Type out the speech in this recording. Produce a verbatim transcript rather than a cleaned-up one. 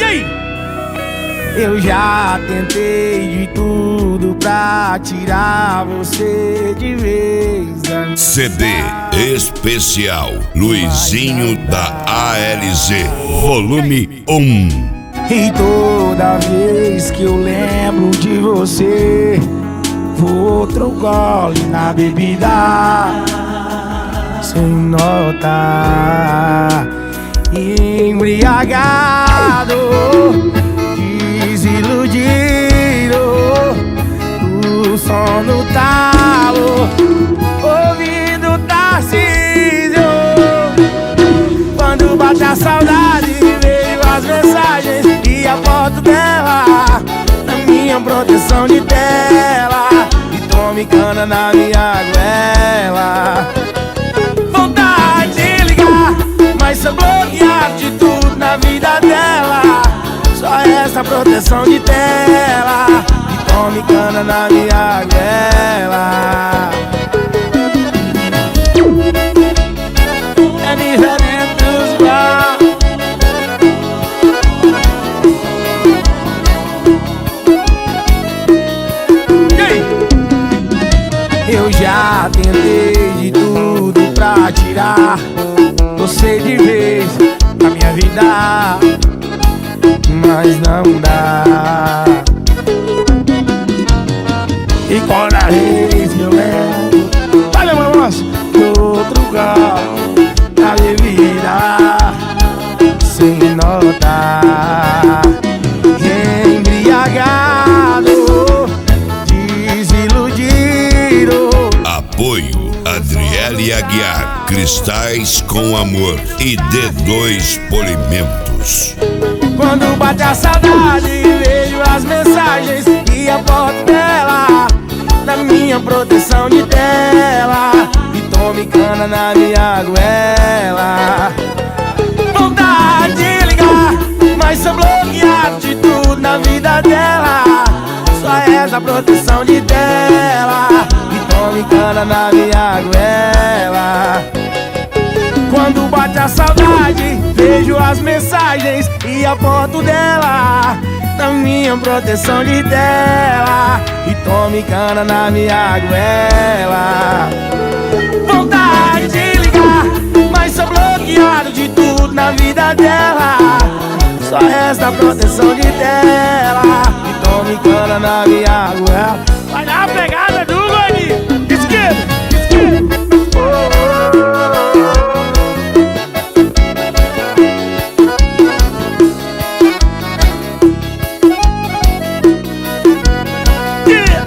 aí? Eu já tentei de tudo pra tirar você de vez. C D especial Luizinho da A L Z, volume um. E toda vez que eu lembro de você, vou outro gole na bebida, sem notar, embriagado, desiludido, o som no talo, ouvindo Tarcísio. Quando bate a saudade, veio as mensagens e a foto dela na minha proteção de tela, e tome cana na minha goela. Vontade de ligar, mas sou bloqueado de tudo na vida dela. Só essa proteção de tela, e tome cana na minha goela. É diferente dos igual. Eu já tentei de tudo pra tirar você de vez da minha vida, mas não dá. E cada vez que eu lembro, olha, meu moço, outro galo na bebida, sem notar, embriagado, desiludido. Apoio Adriele Aguiar, Cristais com Amor e D dois Polimentos. Quando bate a saudade, vejo as mensagens e a foto dela na minha proteção de tela, e tome cana na minha goela. Vontade de ligar, mas sou bloqueado de tudo na vida dela. Só essa proteção de tela, e tome cana na minha goela. Quando bate a saudade, vejo as mensagens e a foto dela na minha proteção de tela, e tome cana na minha goela. Vontade de ligar, mas sou bloqueado de tudo na vida dela. Só resta proteção de tela, e tome cana na minha goela. Vai dar a pegada do gordinho. Esquerda, esquerda. Yeah!